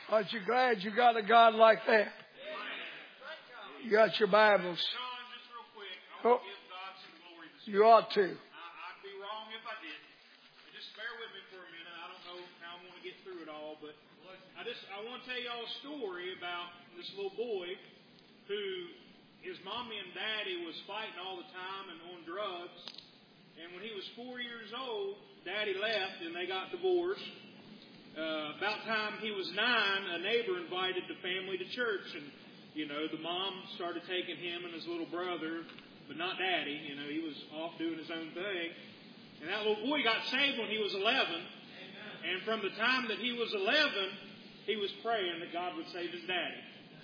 Aren't you glad you got a God like that? You got your Bibles. John, just real quick, I want to give God some glory this morning. You ought to. I'd be wrong if I didn't. Just bear with me for a minute. I don't know how I'm going to get through it all, but I want to tell y'all a story about this little boy who his mommy and daddy was fighting all the time and on drugs. And when he was 4 years old, daddy left and they got divorced. About time he was 9, a neighbor invited the family to church, and the mom started taking him and his little brother, but not daddy. He was off doing his own thing. And that little boy got saved when he was 11. And from the time that he was 11, he was praying that God would save his daddy.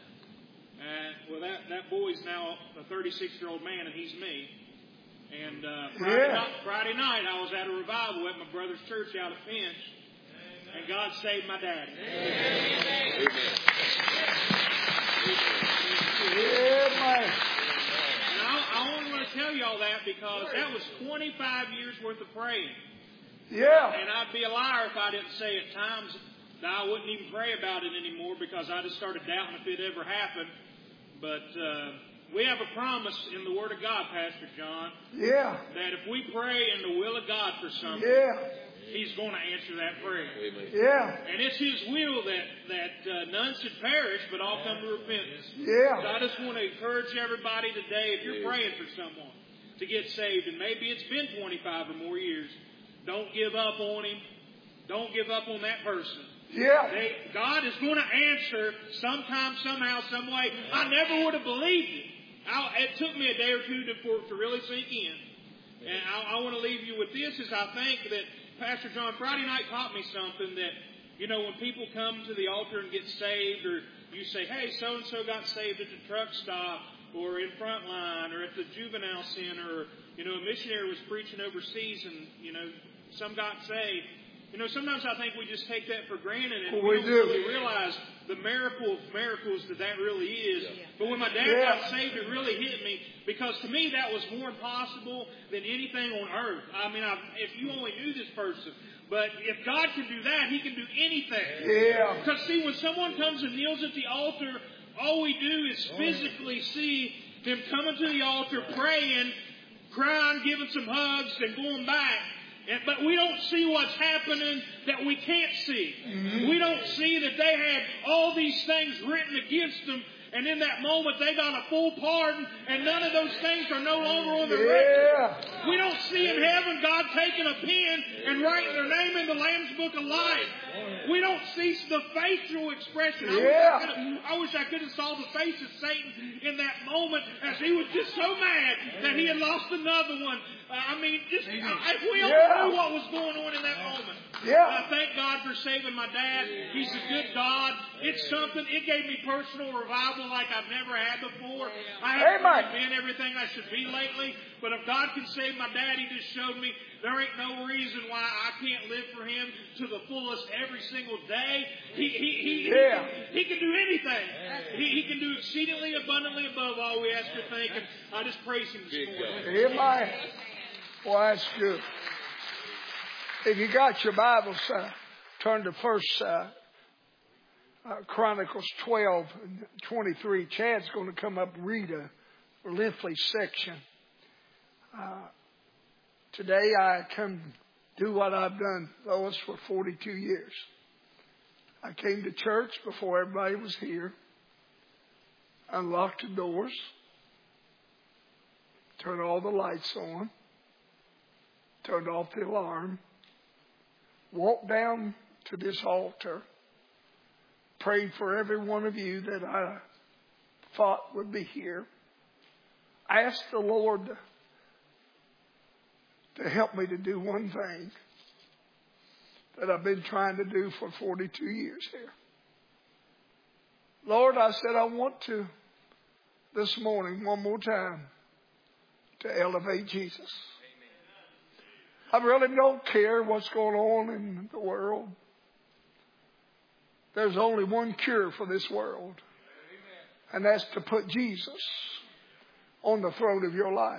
That boy's now a 36-year-old man, and he's me. And Friday night, I was at a revival at my brother's church out at Finch, and God saved my daddy. Amen. And I only want to tell you all that because that was 25 years worth of praying. Yeah. And I'd be a liar if I didn't say at times that I wouldn't even pray about it anymore because I just started doubting if it ever happened. But we have a promise in the Word of God, Pastor John. Yeah. That if we pray in the will of God for something, He's going to answer that prayer. Amen. Yeah. And it's His will that none should perish, but all come to repentance. Yeah. So I just want to encourage everybody today, if you're praying for someone to get saved, and maybe it's been 25 or more years, don't give up on him. Don't give up on that person. Yeah. God is going to answer sometime, somehow, some way. I never would have believed it. It took me a day or two to really sink in. And I want to leave you with this, is I think that Pastor John, Friday night taught me something that, when people come to the altar and get saved, or you say, hey, so-and-so got saved at the truck stop, or in Frontline, or at the juvenile center, or, a missionary was preaching overseas and, some got saved. Sometimes I think we just take that for granted and we don't really realize the miracle of miracles that really is. Yeah. But when my dad got saved, it really hit me because to me that was more impossible than anything on earth. I mean, if you only knew this person. But if God can do that, He can do anything. Yeah. Because see, when someone comes and kneels at the altar, all we do is physically see them coming to the altar, praying, crying, giving some hugs, and going back. But we don't see what's happening that we can't see. Mm-hmm. We don't see that they had all these things written against them, and in that moment they got a full pardon, and none of those things are no longer on their record. We don't see in heaven God taking a pen and writing their name in the Lamb's Book of Life. We don't see the facial expression. I wish I could have saw the face of Satan in that moment as he was just so mad that he had lost another one. If we only knew what was going on in that moment. I thank God for saving my dad. He's a good God. It's something. It gave me personal revival like I've never had before. I haven't been everything I should be lately. But if God can save my dad, He just showed me there ain't no reason why I can't live for Him to the fullest every single day. He can do anything. He can do exceedingly abundantly above all we ask or think. And I just praise Him this morning. Amen. Well, that's good. If you got your Bibles, turn to First Chronicles 12 and 23. Chad's going to come up and read a lengthy section. Today I come do what I've done, Lois, for 42 years. I came to church before everybody was here, unlocked the doors, turned all the lights on, turned off the alarm, walked down to this altar, prayed for every one of you that I thought would be here. I asked the Lord to help me to do one thing that I've been trying to do for 42 years here. Lord, I said, I want to, this morning, one more time, to elevate Jesus. I really don't care what's going on in the world. There's only one cure for this world. And that's to put Jesus on the throne of your life.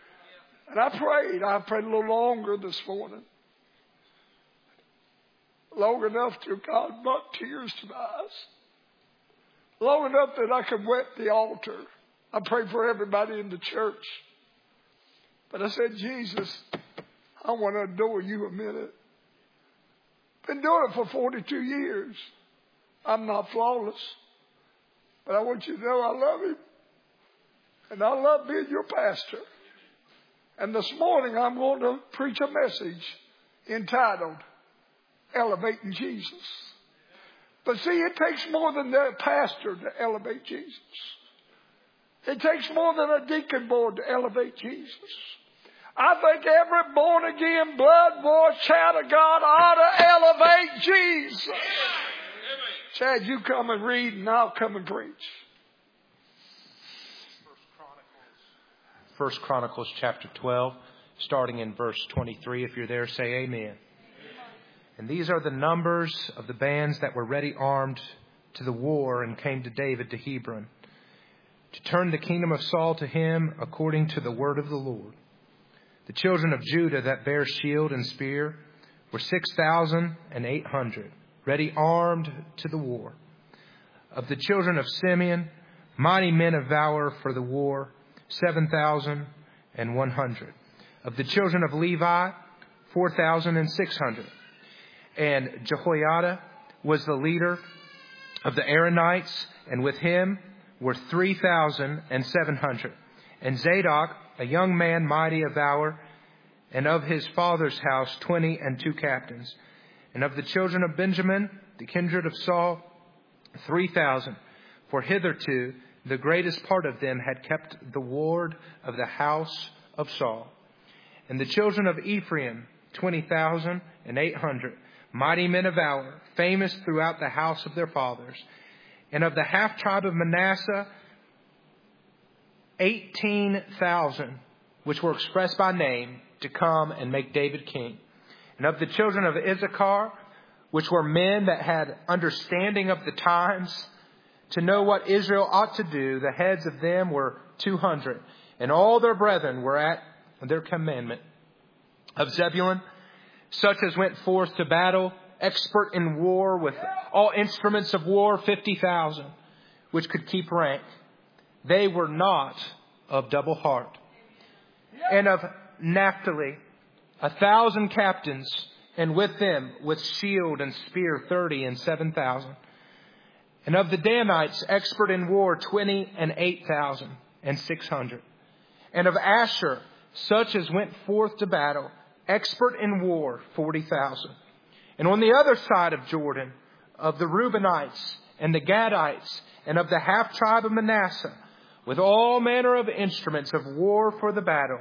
And I prayed a little longer this morning. long enough till God brought tears to my eyes. Long enough that I could wet the altar. I prayed for everybody in the church. But I said, Jesus, I want to adore you a minute. Been doing it for 42 years. I'm not flawless. But I want you to know I love him. And I love being your pastor. And this morning I'm going to preach a message entitled, Elevating Jesus. But see, it takes more than the pastor to elevate Jesus. It takes more than a deacon board to elevate Jesus. I think every born-again, blood-washed child of God ought to elevate Jesus. Chad, you come and read and I'll come and preach. 1 Chronicles chapter 12, starting in verse 23. If you're there, say amen. And these are the numbers of the bands that were ready armed to the war and came to David to Hebron, to turn the kingdom of Saul to him according to the word of the Lord. The children of Judah that bear shield and spear were 6,800, ready armed to the war. Of the children of Simeon, mighty men of valor for the war, 7,100. Of the children of Levi, 4,600. And Jehoiada was the leader of the Aaronites, and with him were 3,700. And Zadok, a young man mighty of valor, and of his father's house 22 captains. And of the children of Benjamin, the kindred of Saul, 3,000. For hitherto the greatest part of them had kept the ward of the house of Saul. And the children of Ephraim, 20,800, mighty men of valor, famous throughout the house of their fathers. And of the half tribe of Manasseh, 18,000, which were expressed by name, to come and make David king. And of the children of Issachar, which were men that had understanding of the times, to know what Israel ought to do, the heads of them were 200, and all their brethren were at their commandment. Of Zebulun, such as went forth to battle, expert in war with all instruments of war, 50,000, which could keep rank. They were not of double heart. And of Naphtali, 1,000 captains, and with them, with shield and spear, 37,000. And of the Danites, expert in war, 28,600. And of Asher, such as went forth to battle, expert in war, 40,000. And on the other side of Jordan, of the Reubenites and the Gadites, and of the half tribe of Manasseh, with all manner of instruments of war for the battle,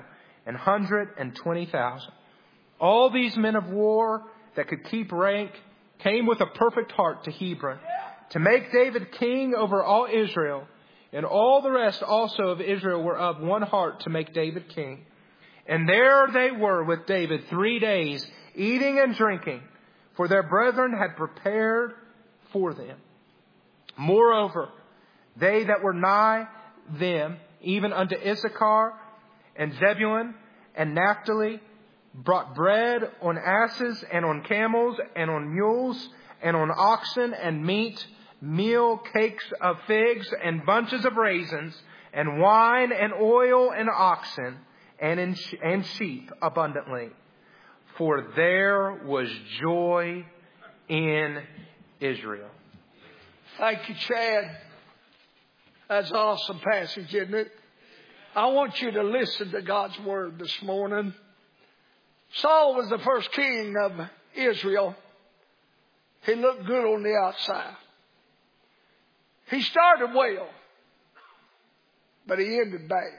120,000. All these men of war that could keep rank came with a perfect heart to Hebron, to make David king over all Israel. And all the rest also of Israel were of one heart to make David king. And there they were with David 3 days, eating and drinking, for their brethren had prepared for them. Moreover, they that were nigh them, even unto Issachar and Zebulun and Naphtali, brought bread on asses and on camels and on mules and on oxen and meat, meal, cakes of figs and bunches of raisins, and wine and oil and oxen and sheep abundantly. For there was joy in Israel. Thank you, Chad. That's an awesome passage, isn't it? I want you to listen to God's word this morning. Saul was the first king of Israel. He looked good on the outside. He started well, but he ended bad.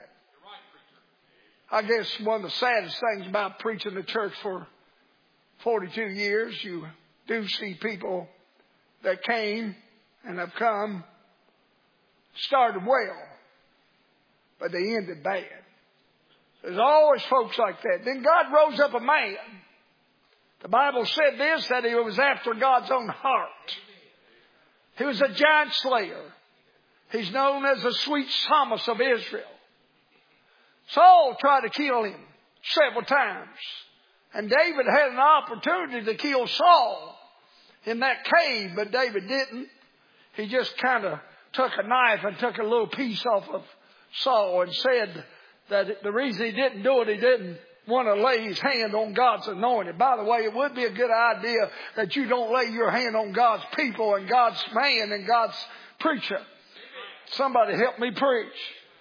I guess one of the saddest things about preaching the church for 42 years, you do see people that came and have come, started well, but they ended bad. There's always folks like that. Then God rose up a man. The Bible said this, that he was after God's own heart. He was a giant slayer. He's known as the sweet psalmist of Israel. Saul tried to kill him several times. And David had an opportunity to kill Saul. in that cave, but David didn't. He just kind of took a knife and took a little piece off of Saul and said that the reason he didn't do it, he didn't want to lay his hand on God's anointed. By the way, it would be a good idea that you don't lay your hand on God's people and God's man and God's preacher. Somebody help me preach.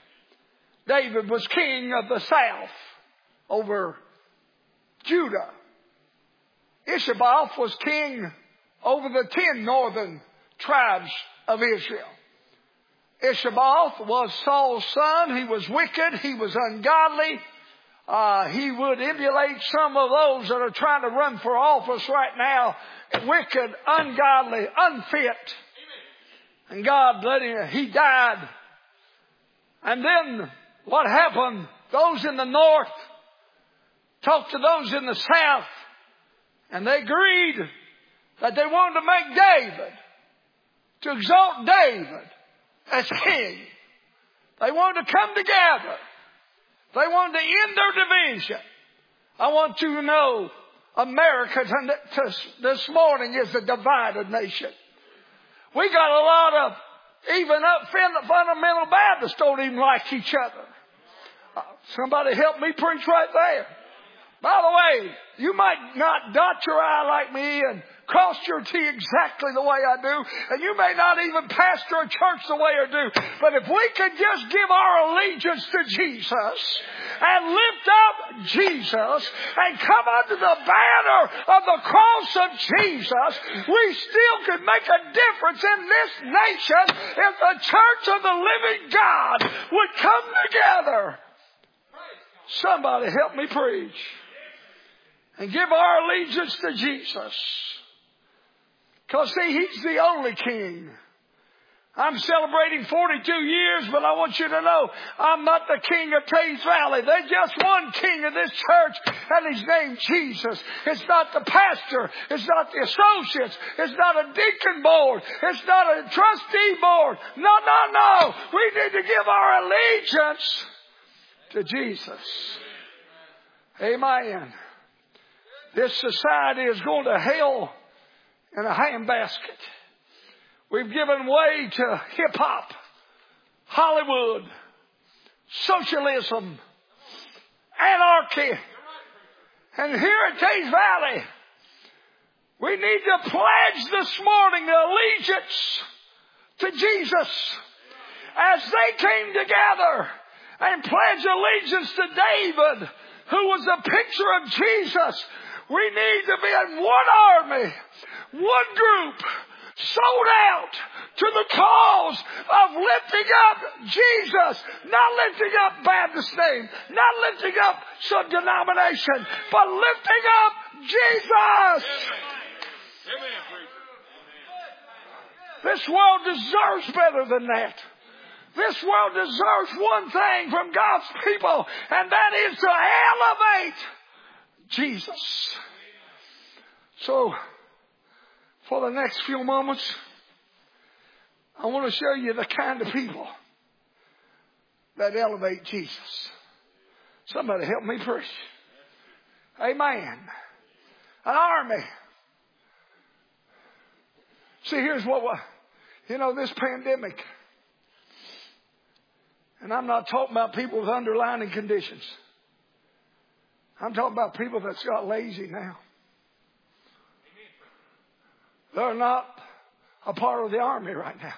David was king of the south over Judah. Ishaboth was king over the 10 northern tribes of Israel. Ishaboth was Saul's son. He was wicked. He was ungodly. He would emulate some of those that are trying to run for office right now. Wicked, ungodly, unfit. And God let him, he died. And then what happened? Those in the north talked to those in the south. And they agreed that they wanted to make David, to exalt David as king. They wanted to come together. They wanted to end their division. I want you to know America this morning is a divided nation. We got a lot of, even up fundamental Baptists don't even like each other. Somebody help me preach right there. By the way, you might not dot your I like me and cross your T exactly the way I do, and you may not even pastor a church the way I do. But if we could just give our allegiance to Jesus and lift up Jesus and come under the banner of the cross of Jesus, we still could make a difference in this nation if the church of the living God would come together. Somebody help me preach. And give our allegiance to Jesus. Because, see, He's the only King. I'm celebrating 42 years, but I want you to know I'm not the king of Teays Valley. There's just one king of this church, and He's named Jesus. It's not the pastor. It's not the associates. It's not a deacon board. It's not a trustee board. No. We need to give our allegiance to Jesus. Amen. This society is going to hell in a handbasket. We've given way to hip-hop, Hollywood, socialism, anarchy. And here at Teays Valley, we need to pledge this morning allegiance to Jesus. As they came together and pledged allegiance to David, who was a picture of Jesus, we need to be in one army, one group, sold out to the cause of lifting up Jesus, not lifting up Baptist name, not lifting up some denomination, but lifting up Jesus. This world deserves better than that. This world deserves one thing from God's people, and that is to elevate Jesus. So, for the next few moments, I want to show you the kind of people that elevate Jesus. Somebody help me preach. Amen. An army. See, here's what, this pandemic. And I'm not talking about people with underlying conditions. I'm talking about people that's got lazy now. They're not a part of the army right now.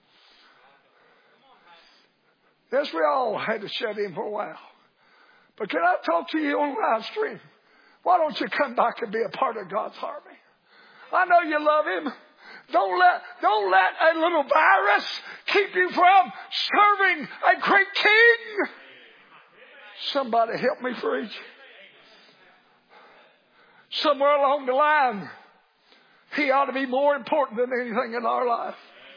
Yes, we all had to shut in for a while. But can I talk to you on live stream? Why don't you come back and be a part of God's army? I know you love Him. Don't let a little virus keep you from serving a great King. Somebody help me preach. Somewhere along the line, He ought to be more important than anything in our life.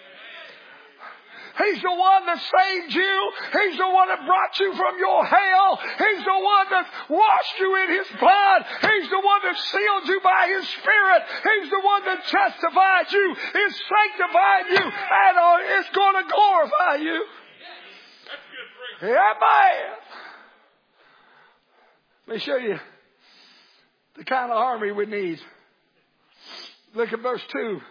He's the one that saved you. He's the one that brought you from your hell. He's the one that washed you in His blood. He's the one that sealed you by His Spirit. He's the one that justified you, is sanctified you, and is going to glorify you. Amen. Let me show you the kind of army we need. Look at verse 2.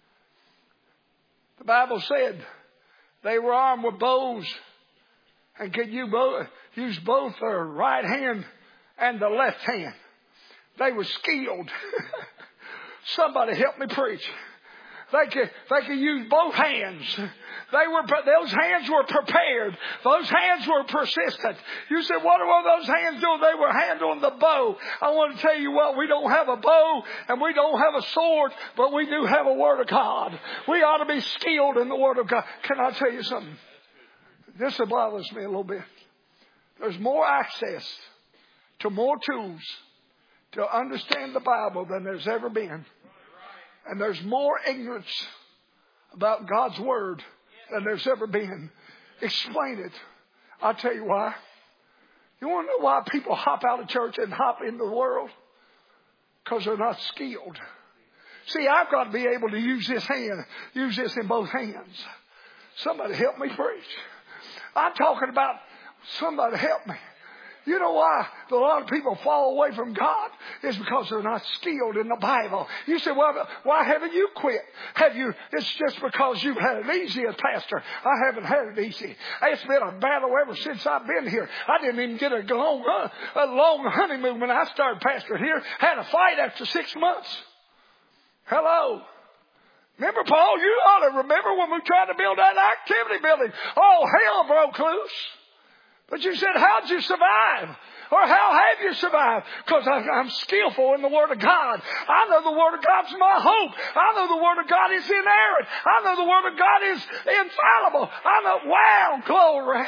The Bible said they were armed with bows and could use both their right hand and the left hand. They were skilled. Somebody help me preach. They could use both hands. Those hands were prepared. Those hands were persistent. You said, what were those hands doing? They were handling the bow. I want to tell you what, we don't have a bow and we don't have a sword, but we do have a Word of God. We ought to be skilled in the Word of God. Can I tell you something? This bothers me a little bit. There's more access to more tools to understand the Bible than there's ever been. And there's more ignorance about God's Word than there's ever been. Explain it. I'll tell you why. You want to know why people hop out of church and hop into the world? Because they're not skilled. See, I've got to be able to use this in both hands. Somebody help me preach. I'm talking about somebody help me. You know why a lot of people fall away from God? It's because they're not skilled in the Bible. You say, well, why haven't you quit? It's just because you've had it easy as pastor. I haven't had it easy. It's been a battle ever since I've been here. I didn't even get a long honeymoon when I started pastoring here. Had a fight after 6 months. Hello. Remember, Paul, you ought to remember when we tried to build that activity building. Oh, hell broke loose. But you said, how'd you survive? Or how have you survived? Because I'm skillful in the Word of God. I know the Word of God's my hope. I know the Word of God is inerrant. I know the Word of God is infallible. I know, wow, glory.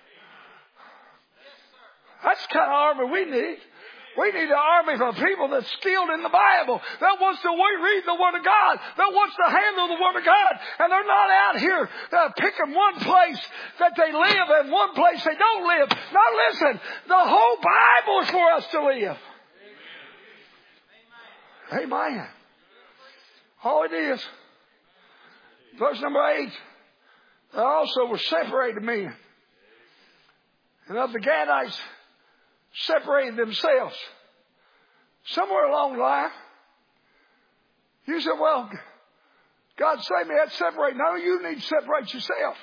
That's the kind of army we need. We need an army of people that's skilled in the Bible, that wants to read the Word of God, that wants to handle the Word of God. And they're not out here picking one place that they live and one place they don't live. Now listen, the whole Bible is for us to live. Amen. All it is. Verse number 8. There also were separated men. And of the Gadites, separated themselves. Somewhere along the line, you said, well, God saved me, that's separate. No, you need to separate yourself.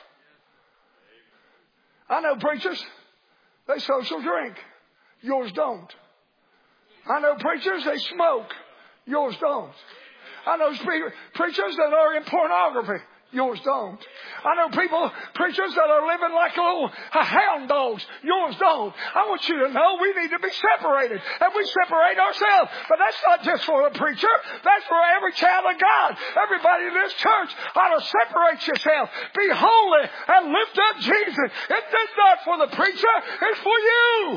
I know preachers, they social drink. Yours don't. I know preachers, they smoke. Yours don't. I know preachers that are in pornography. Yours don't. I know preachers that are living like little hound dogs. Yours don't. I want you to know we need to be separated. And we separate ourselves. But that's not just for the preacher. That's for every child of God. Everybody in this church ought to separate yourself. Be holy and lift up Jesus. It's not for the preacher. It's for you.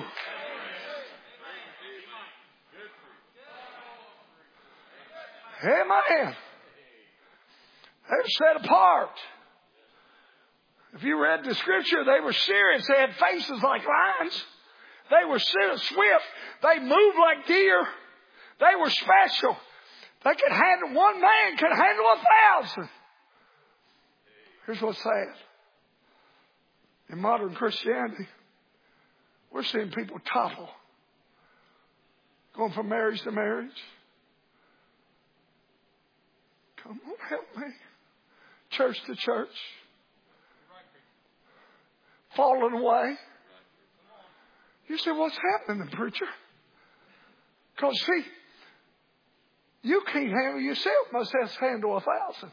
Amen. They were set apart. If you read the scripture, they were serious. They had faces like lions. They were swift. They moved like deer. They were special. They could handle, one man could handle 1,000. Here's what's sad. In modern Christianity, we're seeing people topple. Going from marriage to marriage. Come on, help me. Church to church. Falling away. You say, what's happening, preacher? Because, see, you can't handle yourself, must have to handle 1,000.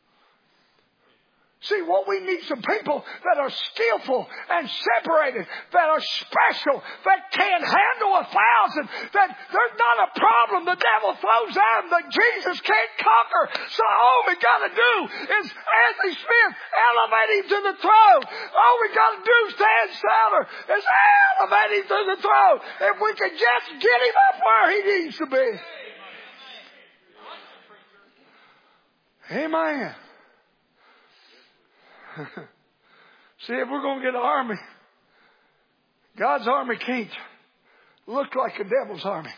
See, what we need some people that are skillful and separated, that are special, that can handle 1,000, that there's not a problem the devil throws at them that Jesus can't conquer. So all we got to do is Anthony Smith, elevate him to the throne. All we got to do is Dan Souter is elevate him to the throne. If we can just get him up where he needs to be. Amen. See, if we're going to get an army, God's army can't look like the devil's army.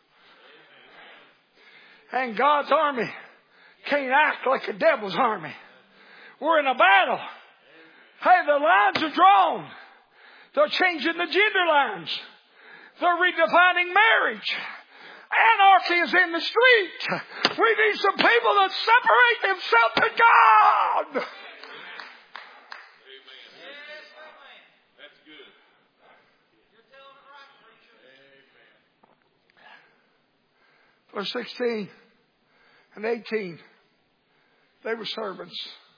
And God's army can't act like the devil's army. We're in a battle. Hey, the lines are drawn. They're changing the gender lines. They're redefining marriage. Anarchy is in the street. We need some people that separate themselves to God. That's good. Verse 16 and 18, they were servants.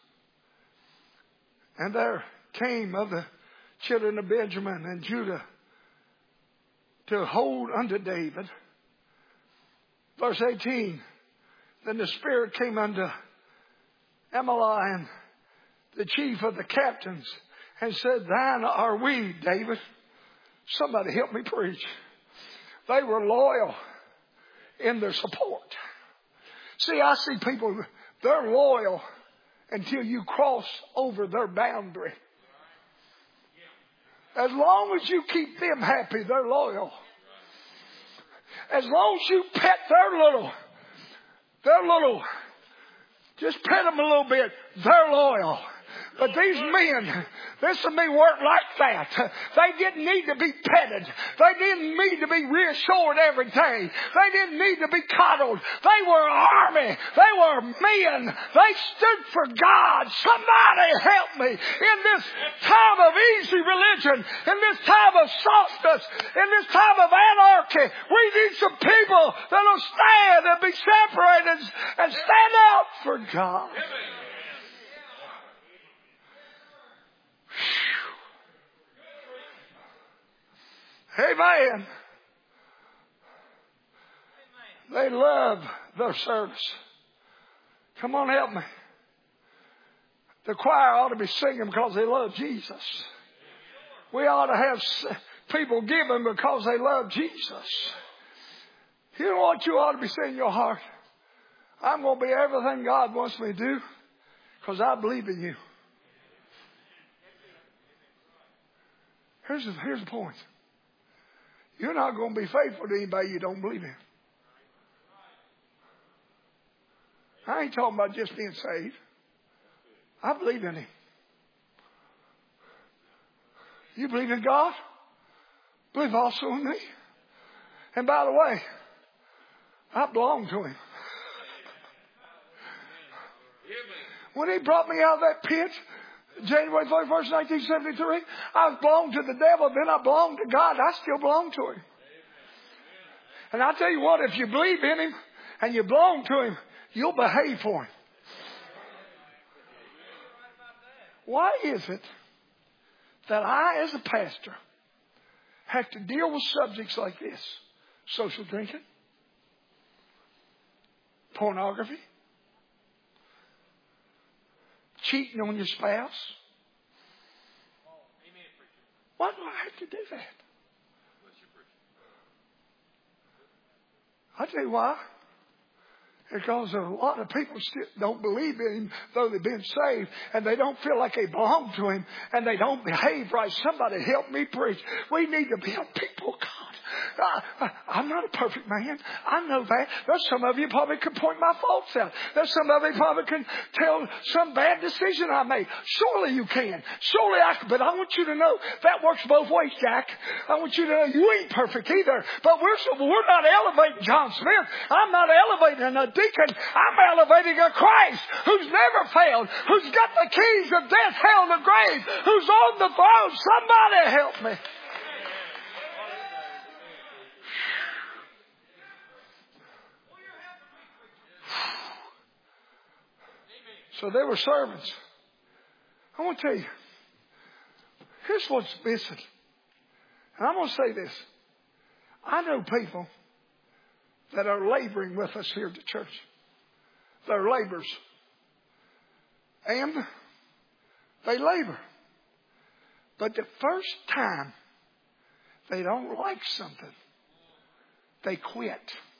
And there came of the children of Benjamin and Judah to hold unto David. Verse 18, then the Spirit came unto Amaliah, the chief of the captains, and said, thine are we, David. Somebody help me preach. They were loyal in their support. See, I see people, they're loyal until you cross over their boundary. As long as you keep them happy, they're loyal. As long as you pet their little, just pet them a little bit, they're loyal. But these men, this and me work like that. They didn't need to be petted. They didn't need to be reassured every day. They didn't need to be coddled. They were an army. They were men. They stood for God. Somebody help me in this time of easy religion, in this time of softness, in this time of anarchy. We need some people that will stand and be separated and stand out for God. Amen. They love their service. Come on, help me. The choir ought to be singing because they love Jesus. We ought to have people giving because they love Jesus. You know what you ought to be saying in your heart? I'm going to be everything God wants me to do because I believe in you. Here's the point. You're not going to be faithful to anybody you don't believe in. I ain't talking about just being saved. I believe in Him. You believe in God? Believe also in me. And by the way, I belong to Him. When He brought me out of that pit, January 31st, 1973, I belonged to the devil, then I belonged to God. I still belong to Him. And I tell you what, if you believe in Him and you belong to Him, you'll behave for Him. Why is it that I, as a pastor, have to deal with subjects like this? Social drinking, pornography, cheating on your spouse. Why do I have to do that? I tell you why. Because a lot of people still don't believe in Him, though they've been saved, and they don't feel like they belong to Him, and they don't behave right. Somebody help me preach. We need to be a people, God. I'm not a perfect man. I know that. There's some of you probably can point my faults out. There's some of you probably can tell some bad decision I made. Surely you can. Surely I can. But I want you to know that works both ways, Jack. I want you to know you ain't perfect either. But we're not elevating John Smith. I'm not elevating a deacon. I'm elevating a Christ who's never failed, who's got the keys of death, hell, and the grave, who's on the throne. Somebody help me. So they were servants. I want to tell you, here's what's missing. And I'm going to say this. I know people that are laboring with us here at the church. They're laborers. And they labor. But the first time they don't like something, they quit.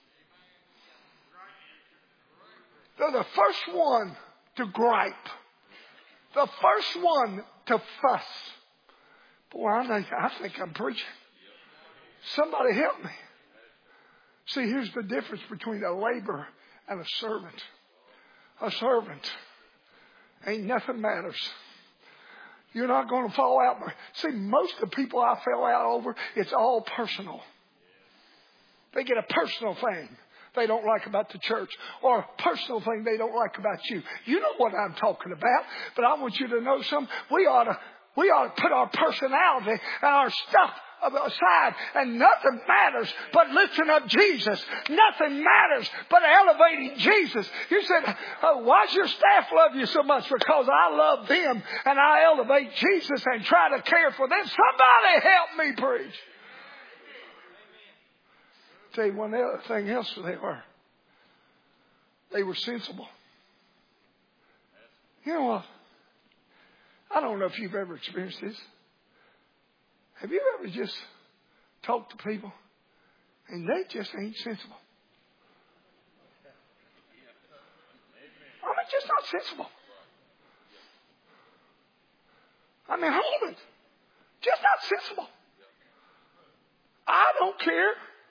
They're the first one to gripe. The first one to fuss. Boy, I think I'm preaching. Somebody help me. See, here's the difference between a laborer and a servant. A servant ain't nothing matters. You're not going to fall out. See, most of the people I fell out over, it's all personal. They get a personal thing they don't like about the church, or a personal thing they don't like about you. You know what I'm talking about, but I want you to know something. We ought to put our personality and our stuff aside, and nothing matters but lifting up Jesus. Nothing matters but elevating Jesus. You said, oh, why does your staff love you so much? Because I love them and I elevate Jesus and try to care for them. Somebody help me preach. Tell you one other thing else they were sensible. You know what? I don't know if you've ever experienced this. Have you ever just talked to people and they just ain't sensible? I mean, just not sensible. I mean, hold it. Just not sensible. I don't care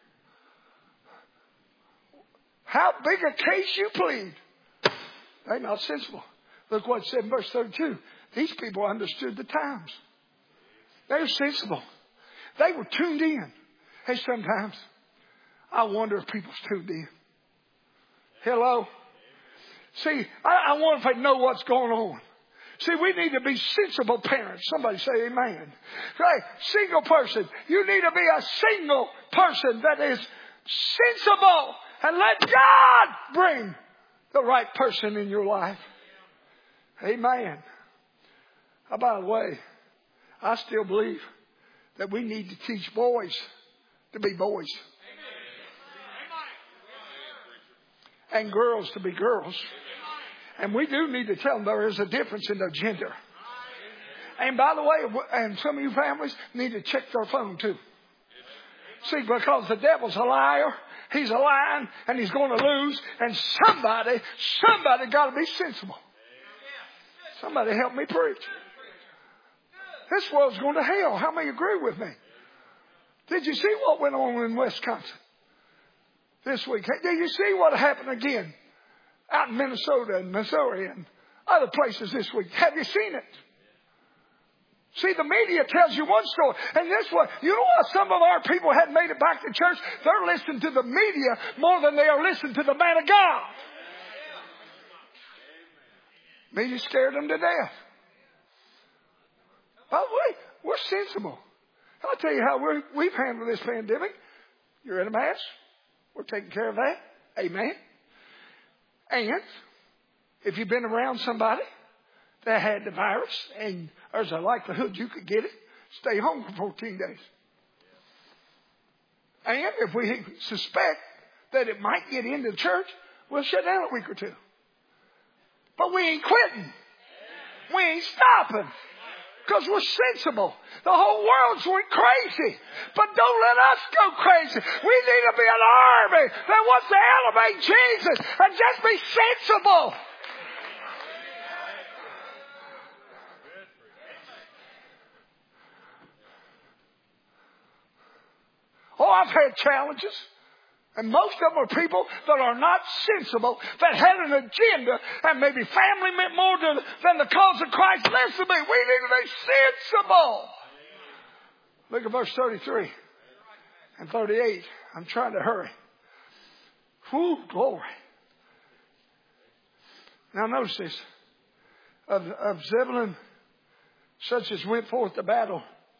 how big a case you plead. They're not sensible. Look what it said in verse 32. These people understood the times. They were sensible. They were tuned in. Hey, sometimes I wonder if people's tuned in. Hello? See, I wonder if they know what's going on. See, we need to be sensible parents. Somebody say amen. Right? Single person. You need to be a single person that is sensible. And let God bring the right person in your life. Amen. By the way, I still believe that we need to teach boys to be boys. And girls to be girls. And we do need to tell them there is a difference in their gender. And by the way, and some of you families need to check their phone too. See, because the devil's a liar. He's a lying and he's going to lose. And somebody got to be sensible. Somebody help me preach. This world's going to hell. How many agree with me? Did you see what went on in Wisconsin this week? Did you see what happened again out in Minnesota and Missouri and other places this week? Have you seen it? See, the media tells you one story. And this one, you know what? Some of our people hadn't made it back to church. They're listening to the media more than they are listening to the man of God. Media scared them to death. By the way, we're sensible. I'll tell you how we've handled this pandemic. You're in a mask. We're taking care of that. Amen. And if you've been around somebody that had the virus and there's a likelihood you could get it, stay home for 14 days. And if we suspect that it might get into the church, we'll shut down a week or two. But we ain't quitting. We ain't stopping. Because we're sensible. The whole world's went crazy. But don't let us go crazy. We need to be an army that wants to elevate Jesus and just be sensible. Oh, I've had challenges. And most of them are people that are not sensible, that had an agenda and maybe family meant more than the cause of Christ. Listen to me. We need to be sensible. Look at verse 33 and 38. I'm trying to hurry. Whew, glory. Now notice this. Of Zebulun, such as went forth to battle,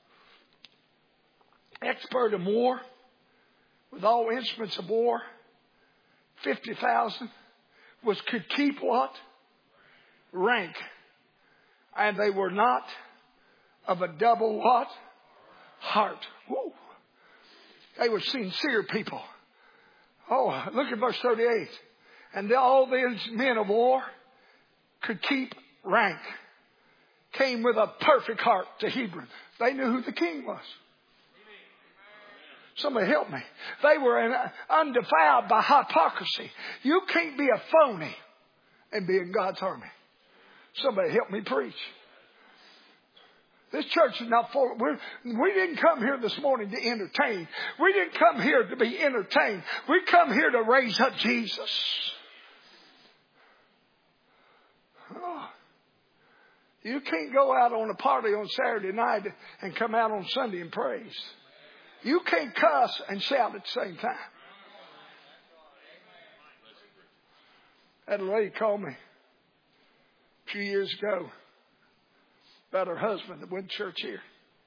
expert in war, with all instruments of war, 50,000, could keep what? Rank. And they were not of a double what? Heart. Woo. They were sincere people. Oh, look at verse 38. And all these men of war could keep rank. Came with a perfect heart to Hebron. They knew who the king was. Somebody help me. They were undefiled by hypocrisy. You can't be a phony and be in God's army. Somebody help me preach. This church is not full. We didn't come here this morning to entertain. We didn't come here to be entertained. We come here to raise up Jesus. Oh. You can't go out on a party on Saturday night and come out on Sunday and praise. You can't cuss and shout at the same time. Had a lady call me a few years ago about her husband that went to church here.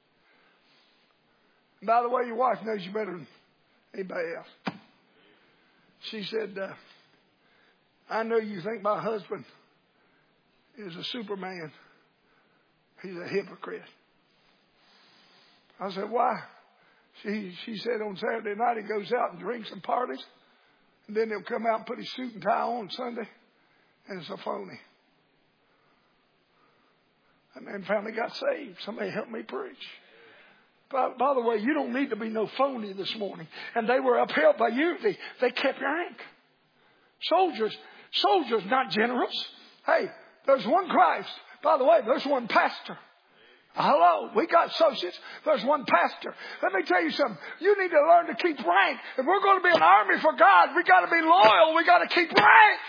And by the way, your wife knows you better than anybody else. She said, I know you think my husband is a superman. He's a hypocrite. I said, why? She said on Saturday night he goes out and drinks and parties. And then he'll come out and put his suit and tie on Sunday. And it's a phony. And then finally got saved. Somebody helped me preach. By the way, you don't need to be no phony this morning. And they were upheld by unity. They kept rank. Soldiers not generals. Hey, there's one Christ. By the way, there's one pastor. Hello, we got associates. There's one pastor. Let me tell you something. You need to learn to keep rank. If we're going to be an army for God, we got to be loyal. We got to keep rank.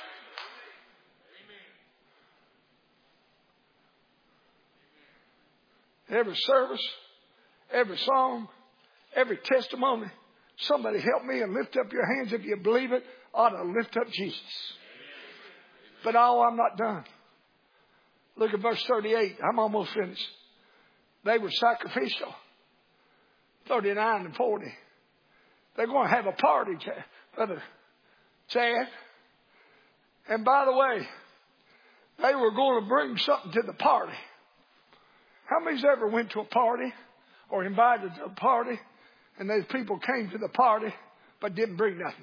Every service, every song, every testimony, somebody help me and lift up your hands if you believe it, ought to lift up Jesus. But I'm not done. Look at verse 38. I'm almost finished. They were sacrificial. 39 and 40. They're going to have a party, Brother Chad. And by the way, they were going to bring something to the party. How many's ever went to a party or invited to a party and those people came to the party but didn't bring nothing?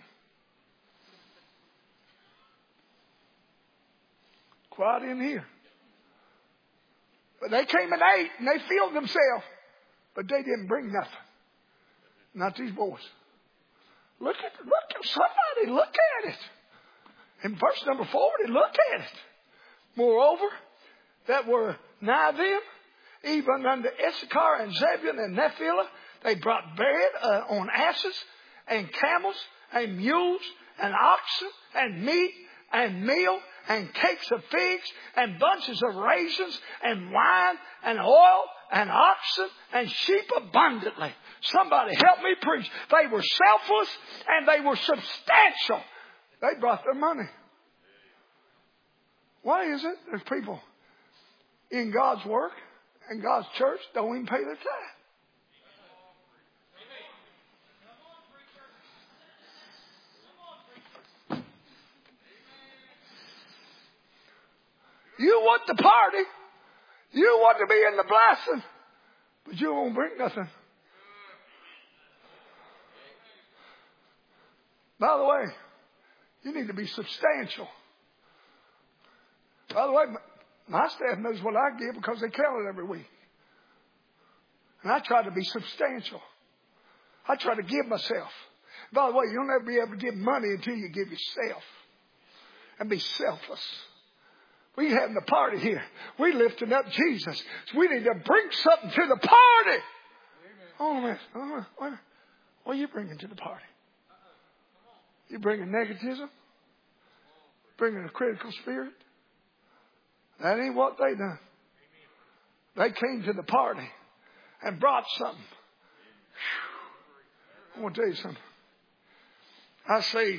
Quiet in here. But they came and ate and they filled themselves, but they didn't bring nothing. Not these boys. Look at somebody, look at it. In verse number 40, look at it. Moreover, that were nigh them, even unto Issachar and Zebulun and Naphtali, they brought bread on asses and camels and mules and oxen and meat and meal and cakes of figs and bunches of raisins and wine and oil and oxen and sheep abundantly. Somebody help me preach. They were selfless and they were substantial. They brought their money. Why is it there's people in God's work and God's church don't even pay their tithe? You want the party. You want to be in the blessing. But you won't bring nothing. By the way, you need to be substantial. By the way, my staff knows what I give because they count it every week. And I try to be substantial. I try to give myself. By the way, you'll never be able to give money until you give yourself. And be selfless. We having a party here. We lifting up Jesus. So we need to bring something to the party. Oh, man. What are you bringing to the party? You bringing negativism? Bringing a critical spirit? That ain't what they done. They came to the party and brought something. Whew. I want to tell you something. I saved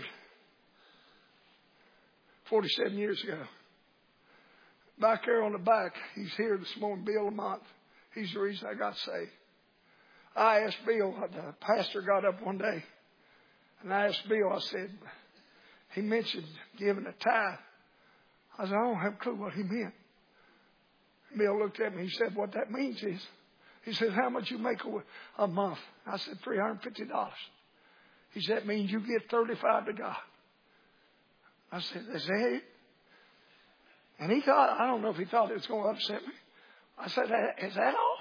47 years ago. Back there on the back, he's here this morning, Bill Lamont. He's the reason I got saved. I asked Bill, the pastor got up one day, and I asked Bill, I said, he mentioned giving a tithe. I said, I don't have a clue what he meant. Bill looked at me, he said, what that means is, he said, how much you make a month? I said, $350. He said, that means you give $35 to God. I said, is that it? And he thought, I don't know if he thought it was going to upset me. I said, is that all?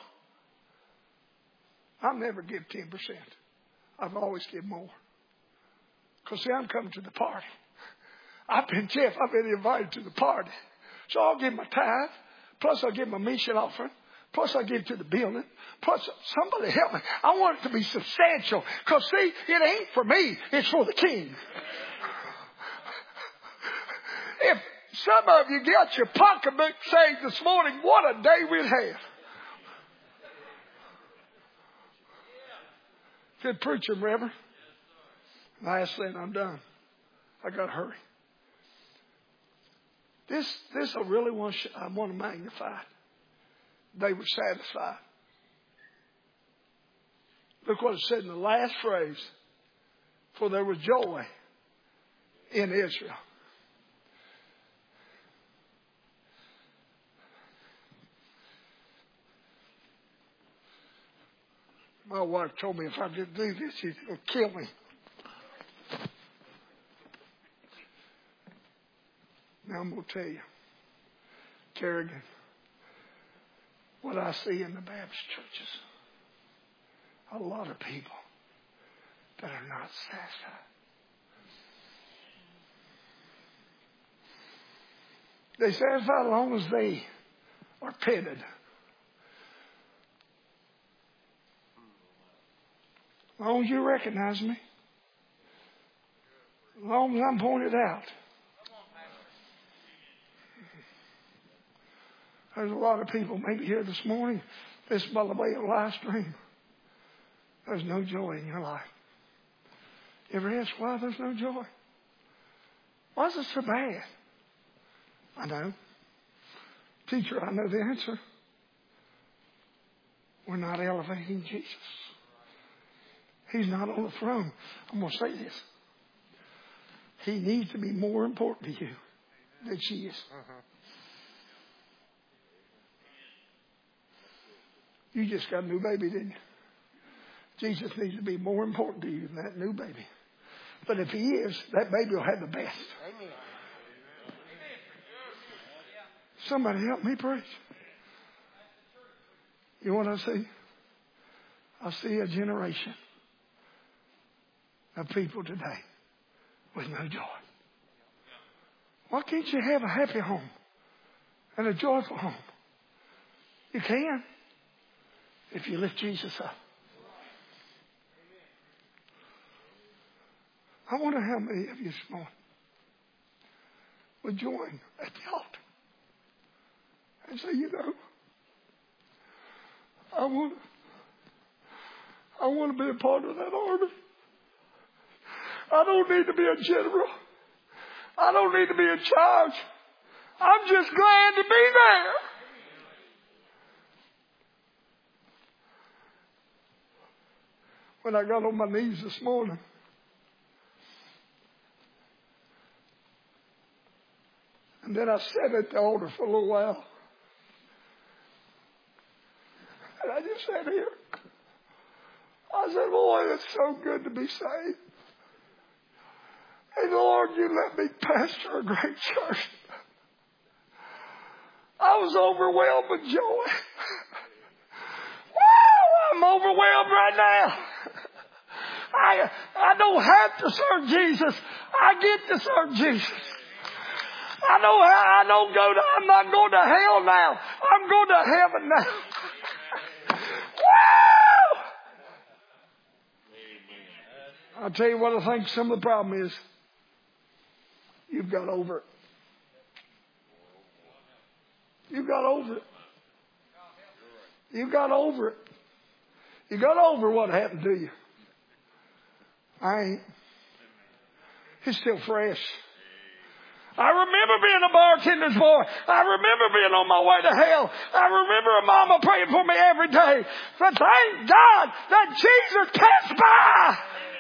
I'll never give 10%. I've always give more. Because see, I'm coming to the party. I've been invited to the party. So I'll give my tithe. Plus I'll give my mission offering. Plus I give to the building. Plus somebody help me. I want it to be substantial. Because see, it ain't for me. It's for the king. If some of you got your pocketbook saved this morning, what a day we'd have. Good preaching, Reverend. Last thing, I'm done. I got to hurry. This I really want to magnify. They were satisfied. Look what it said in the last phrase. For there was joy in Israel. My wife told me if I didn't do this, she's going to kill me. Now I'm going to tell you, Kerrigan, what I see in the Baptist churches, a lot of people that are not satisfied. They satisfy as long as they are petted. As long as you recognize me. As long as I'm pointed out. There's a lot of people maybe here this morning, this by the way of live stream. There's no joy in your life. You ever ask why there's no joy? Why is it so bad? I know. Teacher, I know the answer. We're not elevating Jesus. He's not on the throne. I'm going to say this. He needs to be more important to you than she is. You just got a new baby, didn't you? Jesus needs to be more important to you than that new baby. But if he is, that baby will have the best. Amen. Somebody help me preach. You know what I see? I see a generation of people today with no joy. Why can't you have a happy home and a joyful home? You can if you lift Jesus up. I wonder how many of you this morning would join at the altar and say, you know, I want to be a part of that army. I don't need to be a general. I don't need to be in charge. I'm just glad to be there. When I got on my knees this morning, and then I sat at the altar for a little while, and I just sat here. I said, Lord, it's so good to be saved. And Lord, you let me pastor a great church. I was overwhelmed with joy. Wow, I'm overwhelmed right now. I don't have to serve Jesus. I get to serve Jesus. I'm not going to hell now. I'm going to heaven now. Wow! I'll tell you what I think some of the problem is. You've got over it. You got over it. You got over it. You got over what happened to you. I ain't. It's still fresh. I remember being a bartender's boy. I remember being on my way to hell. I remember a mama praying for me every day. But thank God that Jesus passed by.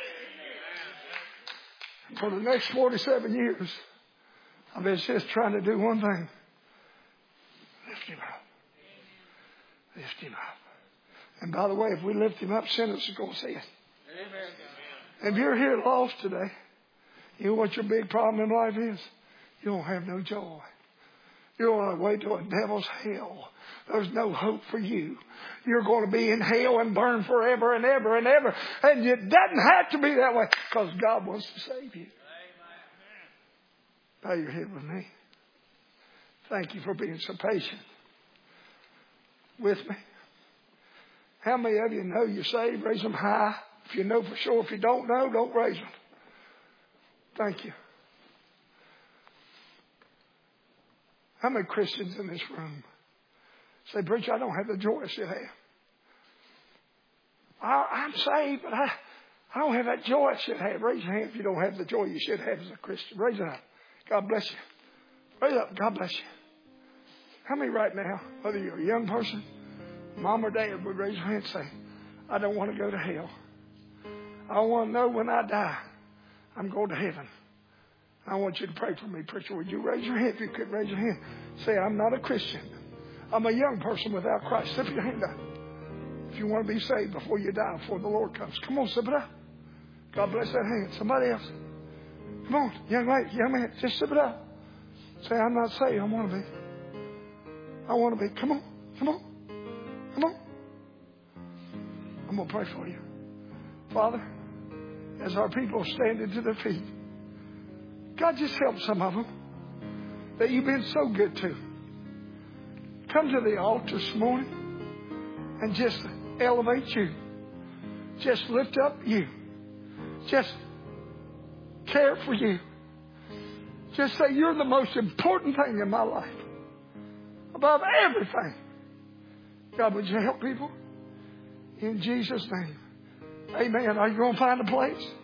For the next 47 years, I've been just trying to do one thing. Lift him up. Lift him up. And by the way, if we lift him up, sinners are going to see it. Amen. If you're here lost today, you know what your big problem in life is? You don't have no joy. You're on the way to a devil's hell. There's no hope for you. You're going to be in hell and burn forever and ever and ever. And it doesn't have to be that way because God wants to save you. Bow your head with me. Thank you for being so patient with me. How many of you know you're saved? Raise them high. If you know for sure. If you don't know, don't raise them. Thank you. How many Christians in this room say, preacher, I don't have the joy I should have. I'm saved, but I don't have that joy I should have. Raise your hand if you don't have the joy you should have as a Christian. Raise it up. God bless you. Hurry up. God bless you. How many right now, whether you're a young person, mom or dad, would raise your hand and say, I don't want to go to hell. I want to know when I die, I'm going to heaven. I want you to pray for me, preacher. Would you raise your hand? If you could raise your hand, say, I'm not a Christian. I'm a young person without Christ. Slip your hand up. If you want to be saved before you die, before the Lord comes. Come on, slip it up. God bless that hand. Somebody else. Come on, young lady, young man, just slip it up. Say, I'm not saved. I want to be. I want to be. Come on, come on, come on. I'm going to pray for you. Father, as our people stand to their feet, God, just help some of them that you've been so good to. Come to the altar this morning and just elevate you. Just lift up you. Just care for you. Just say you're the most important thing in my life. Above everything. God, would you help people? In Jesus' name. Amen. Are you going to find a place?